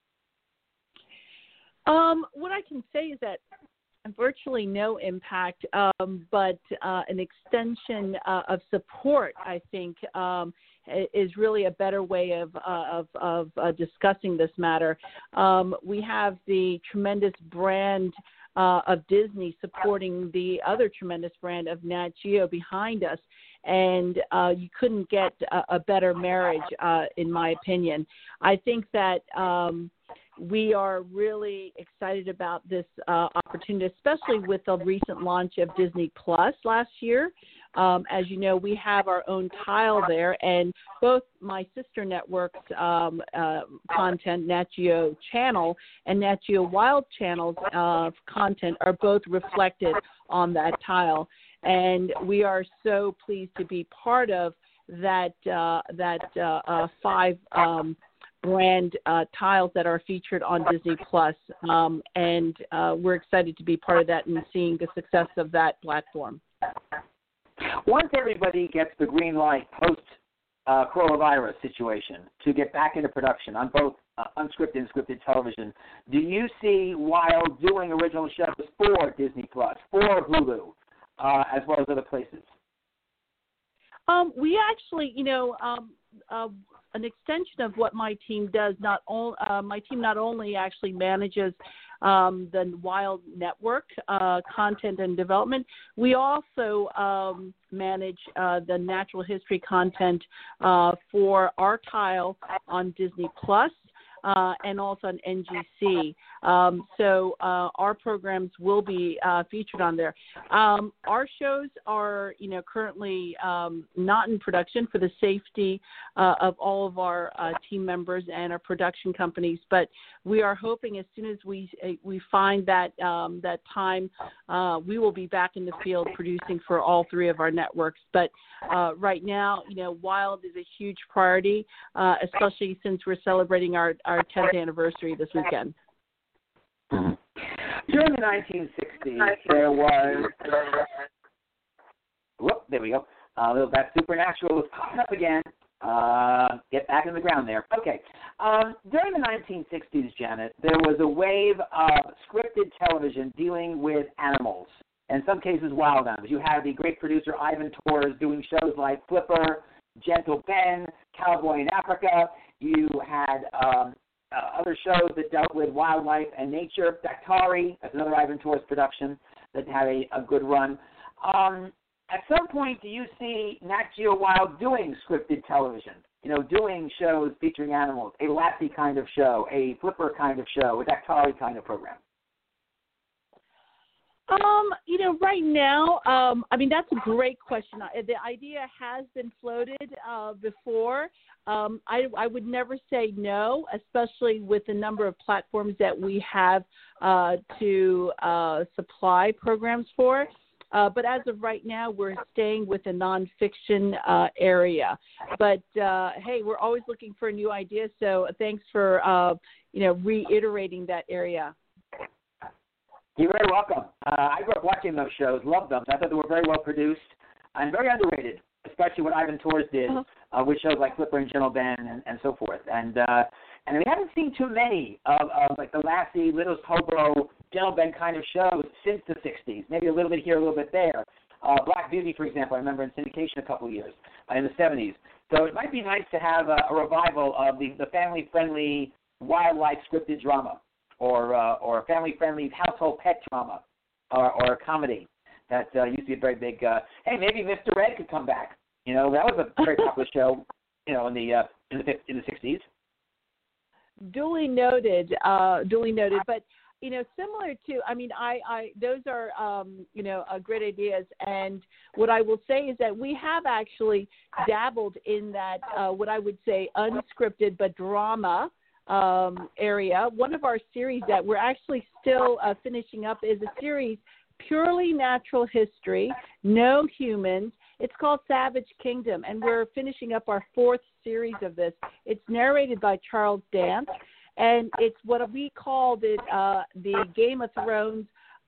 What I can say is that virtually no impact, but an extension of support, I think, is really a better way of discussing this matter. We have the tremendous brand of Disney supporting the other tremendous brand of Nat Geo behind us, and you couldn't get a better marriage, in my opinion. I think that we are really excited about this opportunity, especially with the recent launch of Disney Plus last year. As you know, we have our own tile there, and both my sister networks' content, Nat Geo Channel and Nat Geo Wild Channel's content, are both reflected on that tile. And we are so pleased to be part of that 5 brand tiles that are featured on Disney Plus, and we're excited to be part of that and seeing the success of that platform. Once everybody gets the green light post coronavirus situation to get back into production on both unscripted and scripted television, do you see Wild doing original shows for Disney Plus, for Hulu, as well as other places? We actually, an extension of what my team does. My team not only actually manages the Wild Network content and development, we also manage the natural history content for our tile on Disney Plus. And also on NGC. So our programs will be featured on there. Our shows are, currently not in production for the safety of all of our team members and our production companies. But we are hoping as soon as we find that time, we will be back in the field producing for all 3 of our networks. But right now, Wild is a huge priority, especially since we're celebrating our 10th anniversary this weekend. Mm-hmm. During the 1960s, there was... Whoop, there we go. That Supernatural was popping up again. Get back in the ground there. Okay. During the 1960s, Janet, there was a wave of scripted television dealing with animals, in some cases wild animals. You had the great producer Ivan Tors doing shows like Flipper, Gentle Ben, Cowboy in Africa. You had other shows that dealt with wildlife and nature. Daktari, that's another Ivan Tors production that had a good run. At some point, do you see Nat Geo Wild doing scripted television? Doing shows featuring animals, a Lassie kind of show, a Flipper kind of show, a Daktari kind of program? Right now, that's a great question. The idea has been floated before. I would never say no, especially with the number of platforms that we have to supply programs for. But as of right now, we're staying with the nonfiction area. But, hey, we're always looking for new ideas, so thanks for, reiterating that area. You're very welcome. I grew up watching those shows, loved them. I thought they were very well produced and very underrated, especially what Ivan Tors did with shows like Flipper and Gentle Ben and so forth. And we haven't seen too many of like the Lassie, Littlest Hobo, Gentle Ben kind of shows since the 60s, maybe a little bit here, a little bit there. Black Beauty, for example, I remember in syndication a couple of years in the 70s. So it might be nice to have a revival of the family-friendly wildlife scripted drama. Or family-friendly household pet drama, or a comedy that used to be a very big. Hey, maybe Mr. Red could come back. That was a very popular show. In the 60s. Duly noted. But similar to, those are great ideas. And what I will say is that we have actually dabbled in that what I would say unscripted but drama area. One of our series that we're actually still finishing up is a series purely natural history, no humans. It's called Savage Kingdom, and we're finishing up our 4th series of this. It's narrated by Charles Dance, and it's what we called it the Game of Thrones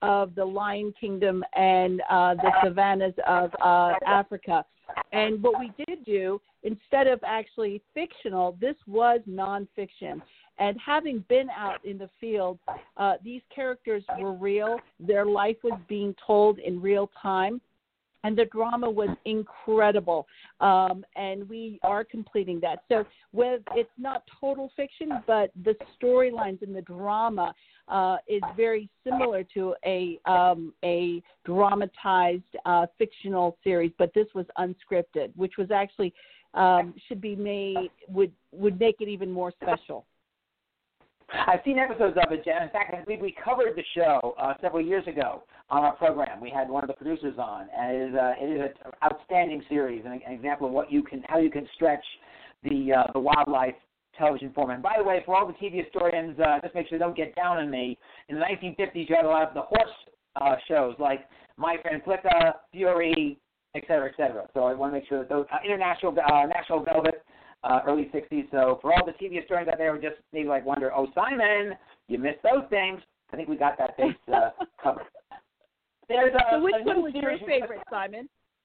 of the Lion Kingdom and the savannas of Africa. And what we did do, instead of actually fictional, this was nonfiction. And having been out in the field, these characters were real. Their life was being told in real time. And the drama was incredible, and we are completing that. So it's not total fiction, but the storylines and the drama is very similar to a dramatized fictional series, but this was unscripted, which was actually should be made would make it even more special. I've seen episodes of it, Jen. In fact, I believe we covered the show several years ago on our program. We had one of the producers on, and it is an outstanding series, and an example of how you can stretch the wildlife television format. And by the way, for all the TV historians, just make sure they don't get down on me. In the 1950s, you had a lot of the horse shows like My Friend Flicka, Fury, et cetera, et cetera. So I want to make sure that those National Velvet. Early 60s. So for all the TV historians out there who just maybe wonder, oh, Simon, you missed those things. I think we got that base covered. So which one was your favorite, Simon?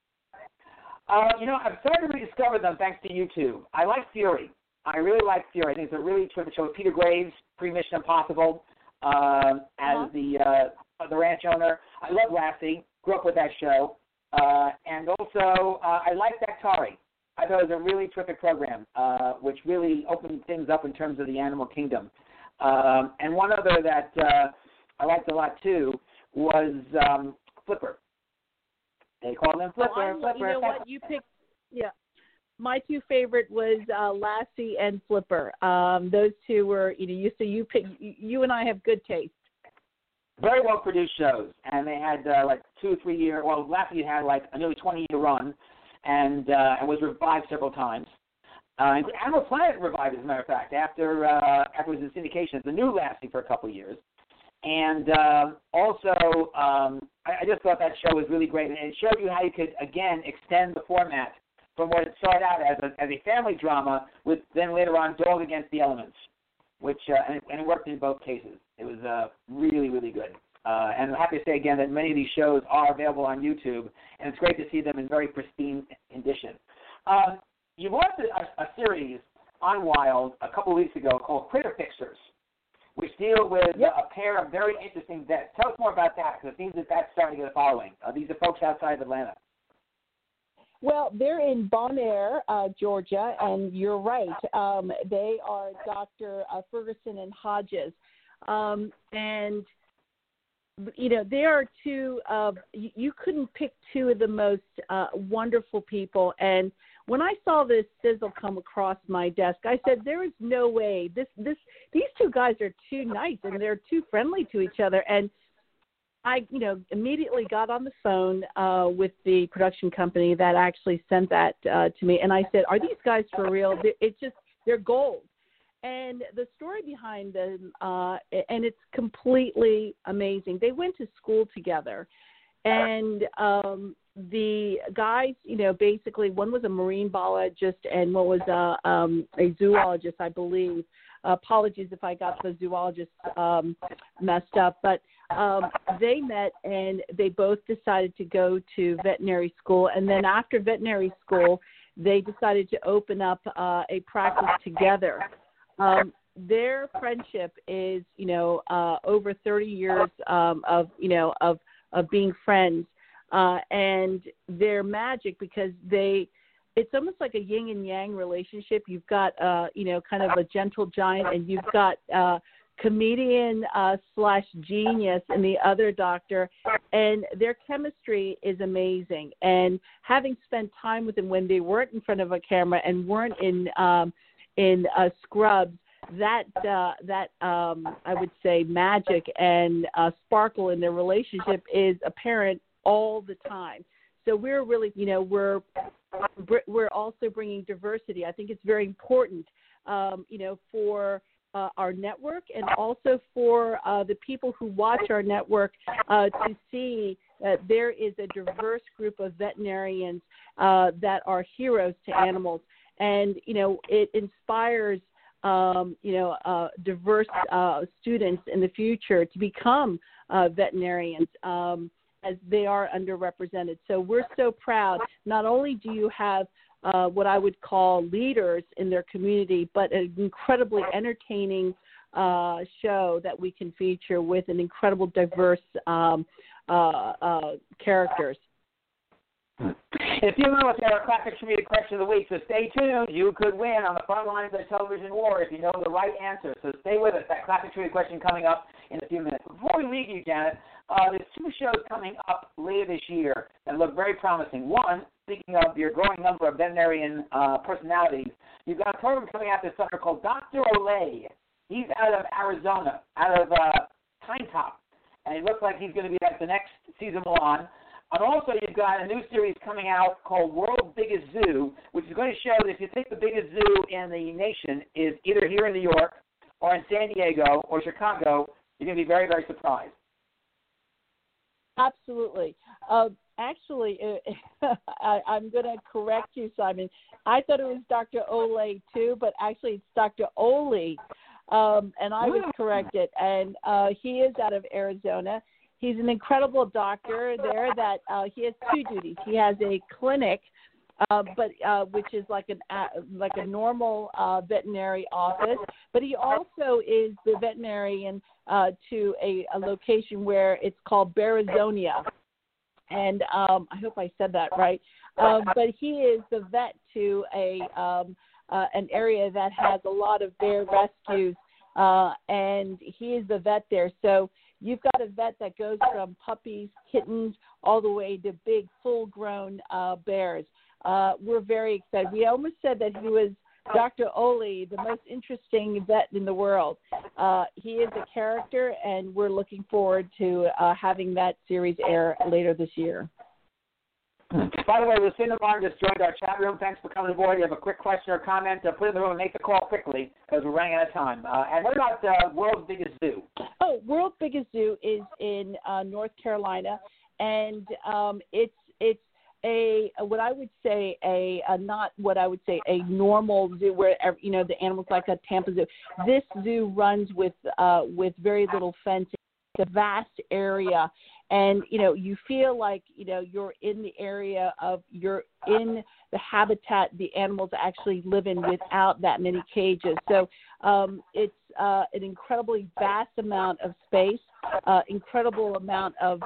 I've started to rediscover them thanks to YouTube. I like Fury. I really like Fury. I think it's a really terrific show with Peter Graves, pre-Mission Impossible, as the ranch owner. I love Lassie. Grew up with that show. And also, I like Daktari. I thought it was a really terrific program, which really opened things up in terms of the animal kingdom. And one other that I liked a lot, too, was Flipper. They call them Flipper. Flipper. You know what? You picked, yeah. My two favorite was Lassie and Flipper. Those two were, you and I have good taste. Very well produced shows, and they had 2 or 3 year. Well, Lassie had a nearly 20-year run. And was revived several times. Animal Planet revived, as a matter of fact, after it was in syndication. The new Lassie for a couple of years. And also, I just thought that show was really great. And it showed you how you could, again, extend the format from what it started out as a family drama with then later on Dog Against the Elements, which and it worked in both cases. It was really, really good. And I'm happy to say again that many of these shows are available on YouTube, and it's great to see them in very pristine condition. You launched a series on Wild a couple of weeks ago called Critter Fixers, which deal with a pair of very interesting vets. Tell us more about that, because it seems that that's starting to get a following. These are folks outside of Atlanta. Well, they're in Bon Air, Georgia, and you're right. They are Dr. Ferguson and Hodges. And they are two of, you couldn't pick two of the most wonderful people. And when I saw this sizzle come across my desk, I said, there is no way. These two guys are too nice, and they're too friendly to each other. And I, immediately got on the phone with the production company that actually sent that to me. And I said, are these guys for real? They're gold. And the story behind them, and it's completely amazing. They went to school together, and the guys, basically one was a marine biologist and one was a zoologist, I believe. Apologies if I got the zoologist messed up, but they met and they both decided to go to veterinary school. And then after veterinary school, they decided to open up a practice together. Their friendship is, over 30 years of being friends, and they're magic because it's almost like a yin and yang relationship. You've got, kind of a gentle giant, and you've got comedian / genius and the other doctor, and their chemistry is amazing. And having spent time with them when they weren't in front of a camera and weren't in scrubs, that I would say magic and sparkle in their relationship is apparent all the time. So we're really, we're also bringing diversity. I think it's very important, for our network and also for the people who watch our network to see that there is a diverse group of veterinarians that are heroes to animals. And, it inspires, diverse students in the future to become veterinarians, as they are underrepresented. So we're so proud. Not only do you have what I would call leaders in their community, but an incredibly entertaining show that we can feature with an incredible diverse characters. In a few moments, we have our classic trivia question of the week, so stay tuned. You could win on the front lines of the television war if you know the right answer. So stay with us. That classic trivia question coming up in a few minutes. Before we leave you, Janet, there's two shows coming up later this year that look very promising. One, speaking of your growing number of veterinarian personalities, you've got a program coming out this summer called Dr. Olay. He's out of Arizona, out of Pine Top, and it looks like he's going to be at the next season on. And also, you've got a new series coming out called World's Biggest Zoo, which is going to show that if you think the biggest zoo in the nation is either here in New York or in San Diego or Chicago, you're going to be very, very surprised. Absolutely. Actually, I'm going to correct you, Simon. I thought it was Dr. Olay, too, but actually it's Dr. Oli, and I was corrected. And he is out of Arizona. He's an incredible doctor there that he has two duties. He has a clinic, but which is like a normal veterinary office, but he also is the veterinarian to a location where it's called Bearizonia. And I hope I said that right. But he is the vet to an area that has a lot of bear rescues, and he is the vet there. So you've got a vet that goes from puppies, kittens, all the way to big, full-grown bears. We're very excited. We almost said that he was Dr. Oli, the most interesting vet in the world. He is a character, and we're looking forward to having that series air later this year. By the way, Lucinda Martin just joined our chat room. Thanks for coming aboard. You have a quick question or comment, put it in the room and make the call quickly because we're running out of time. And what about World's Biggest Zoo? Oh, World's Biggest Zoo is in North Carolina, and it's what I would say not what I would say a normal zoo where the animals like a Tampa zoo. This zoo runs with very little fencing. It's a vast area, and you feel like you're in the area you're in the habitat the animals actually live in without that many cages. So it's an incredibly vast amount of space, incredible amount of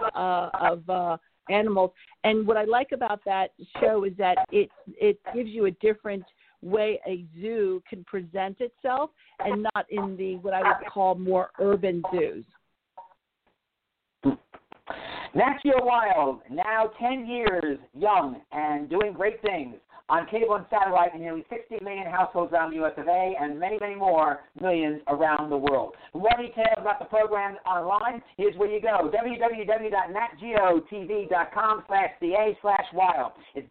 animals. And what I like about that show is that it gives you a different way a zoo can present itself, and not in the what I would call more urban zoos. Nat Geo Wild, now 10 years young and doing great things on cable and satellite in nearly 60 million households around the U.S. of A. and many, many more millions around the world. For more details about the program online, here's where you go, www.natgeotv.com/CA/wild. It's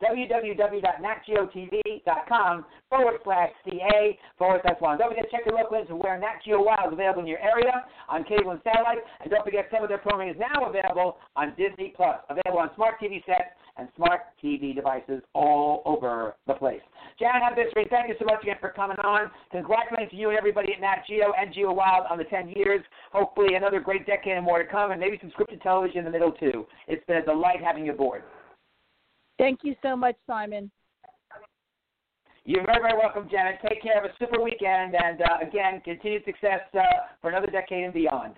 www.natgeotv.com/CA/wild. Don't forget to check the local into where Nat Geo Wild is available in your area on cable and satellite. And don't forget some of their programming is now available on Disney+, available on smart TV sets and smart TV devices all over the place. Jan, thank you so much again for coming on. Congratulations to you and everybody at Nat Geo and Geo Wild on the 10 years. Hopefully another great decade and more to come, and maybe some scripted television in the middle, too. It's been a delight having you aboard. Thank you so much, Simon. You're very, very welcome, Janet. Take care. Have a super weekend, and, again, continued success for another decade and beyond.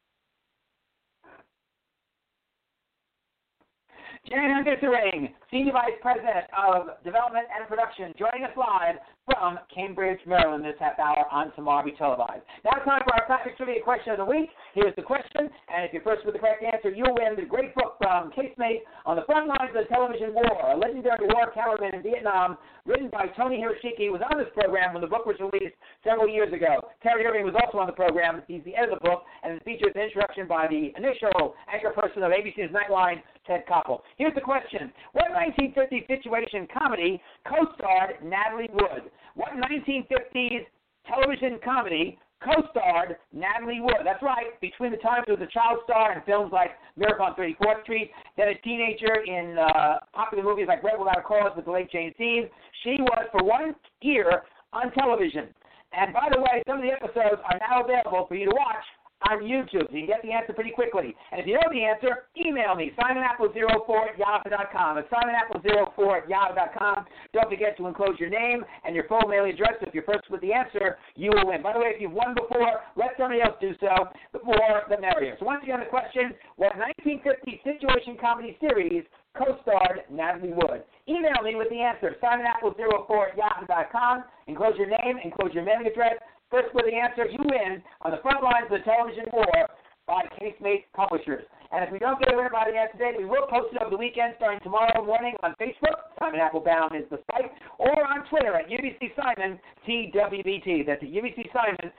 Janet Hunter-Thering, Senior Vice President of Development and Production, joining us live from Cambridge, Maryland, this half hour on Tomorrow Be Televised. Now it's time for our classic trivia question of the week. Here's the question, and if you're first with the correct answer, you'll win the great book from Casemate, On the Front Lines of the Television War, a legendary war cameraman in Vietnam, written by Tony Hiroshiki, who was on this program when the book was released several years ago. Terry Irving was also on the program. He's the editor of the book, and it features an introduction by the initial anchor person of ABC's Nightline, Ted Koppel. Here's the question. What 1950s situation comedy co-starred Natalie Wood? What 1950s television comedy co-starred Natalie Wood? That's right. Between the times she was a child star in films like Miracle on 34th Street, then a teenager in popular movies like Red Without a Cause with the late James Dean, she was for 1 year on television. And by the way, some of the episodes are now available for you to watch on YouTube. So you can get the answer pretty quickly. And if you know the answer, email me, simonapple04@yahoo.com. It's simonapple04@yahoo.com. Don't forget to enclose your name and your full mailing address. If you're first with the answer, you will win. By the way, if you've won before, let somebody else do so. The more, the merrier. So once again, the question, what 1950 situation comedy series co-starred Natalie Wood? Email me with the answer, simonapple04@yahoo.com. Enclose your name, enclose your mailing address. First with the answer, you win on the front lines of the television war by Casemate Publishers. And if we don't get a winner by the end today, we will post it over the weekend starting tomorrow morning on Facebook. Simon Applebound is the site. Or on Twitter at UBC Simon TWBT. That's at UBC Simon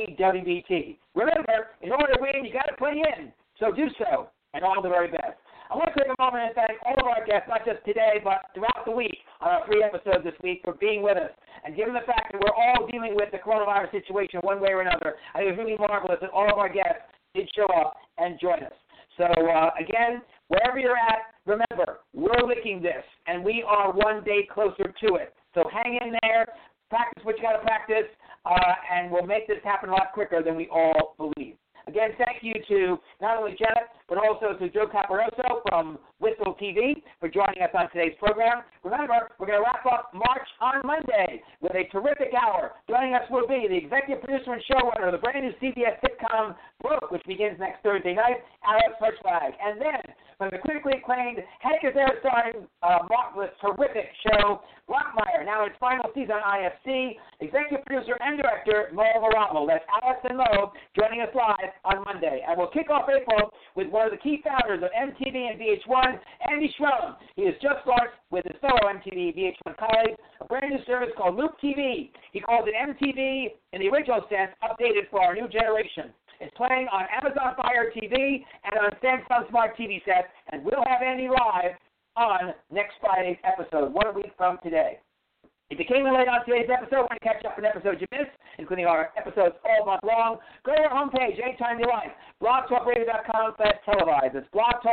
TWBT. Remember, in order to win, you got to play in. So do so. And all the very best. I want to take a moment and thank all of our guests, not just today, but throughout the week on our 3 episodes this week for being with us. And given the fact that we're all dealing with the coronavirus situation one way or another, I think it's really marvelous that all of our guests did show up and join us. So, again, wherever you're at, remember, we're licking this, and we are one day closer to it. So hang in there, practice what you got to practice, and we'll make this happen a lot quicker than we all believe. Again, thank you to not only Janet, but also to Joe Caparoso from Whistle TV for joining us on today's program. Remember, we're going to wrap up March on Monday with a terrific hour. Joining us will be the executive producer and showrunner of the brand new CBS sitcom Broke, which begins next Thursday night, Alex Hirschlag. And then, from the critically acclaimed Hank Azaria starring marvelous, terrific show, Rockmire, now in its final season on IFC, executive producer and director Mo Haramo. That's Alex and Mo joining us live on Monday. And we'll kick off April with one of the key founders of MTV and VH1, Andy Schwellen. He has just launched with his fellow MTV VH1 colleagues a brand new service called Loop TV. He calls it MTV in the original sense, updated for our new generation. It's playing on Amazon Fire TV and on Samsung Smart TV sets, and we'll have Andy live on next Friday's episode, 1 week from today. If you came in late on today's episode, want to catch up on episodes you missed, including our episodes all month long, go to our homepage anytime you like, blogtalkradio.com/televised. It's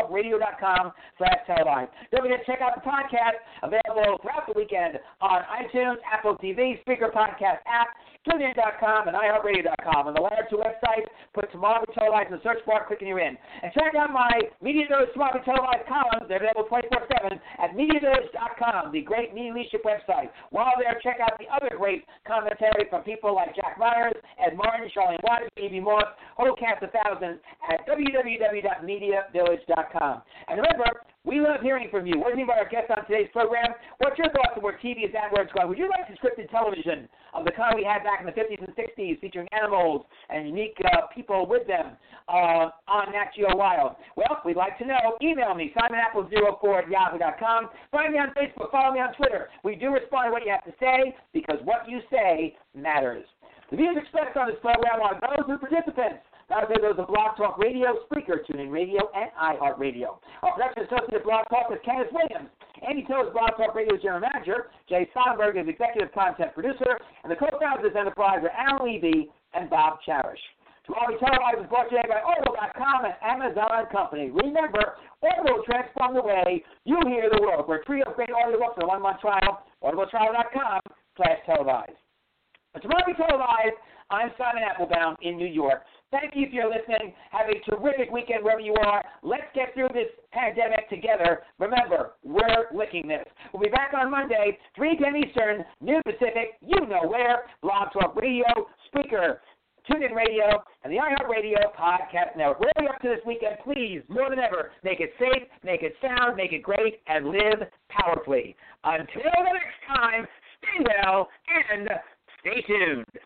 blogtalkradio.com/televised. Don't forget to check out the podcast, available throughout the weekend on iTunes, Apple TV, Spreaker Podcast app, TuneIn.com, and iHeartRadio.com. On the latter 2 websites, put Tomorrow Televised in the search bar, click and you're in. And check out my Media Village Tomorrow Televised columns. They're available 24/7 at MediaVillage.com, the great media leadership website. While there, check out the other great commentary from people like Jack Myers, Ed Martin, Charlene White, E.B. Moss, whole cast of thousands at www.mediavillage.com. And remember, we love hearing from you. What do you think about our guests on today's program? What's your thoughts on where TV is at, where it's going? Would you like scripted television of the kind we had back in the 50s and 60s, featuring animals and unique people with them on Nat Geo Wild? Well, we'd like to know. Email me, simonapple04@yahoo.com. Find me on Facebook. Follow me on Twitter. We do respond to what you have to say, because what you say matters. The views expressed on this program are those of the participants. Those are those of Blog Talk Radio, Spreaker, TuneIn Radio, and iHeartRadio. Our production associate at Blog Talk is Candace Williams. Andy Toe is Blog Talk Radio's general manager. Jay Sonnenberg is executive content producer. And the co-founders of this enterprise are Alan Levy and Bob Cherish. Tomorrow Televised is brought to you by Audible.com and Amazon Company. Remember, Audible will transform the way you hear the world. For a trio of great audiobooks and a 1-month trial, audibletrial.com/televised. And tomorrow Televised, I'm Simon Applebound in New York. Thank you for your listening. Have a terrific weekend wherever you are. Let's get through this pandemic together. Remember, we're licking this. We'll be back on Monday, 3 p.m. Eastern, noon Pacific, you know where, Blog Talk Radio, Spreaker, TuneIn Radio, and the iHeartRadio Podcast Network. Wherever you're up to this weekend, please, more than ever, make it safe, make it sound, make it great, and live powerfully. Until the next time, stay well and stay tuned.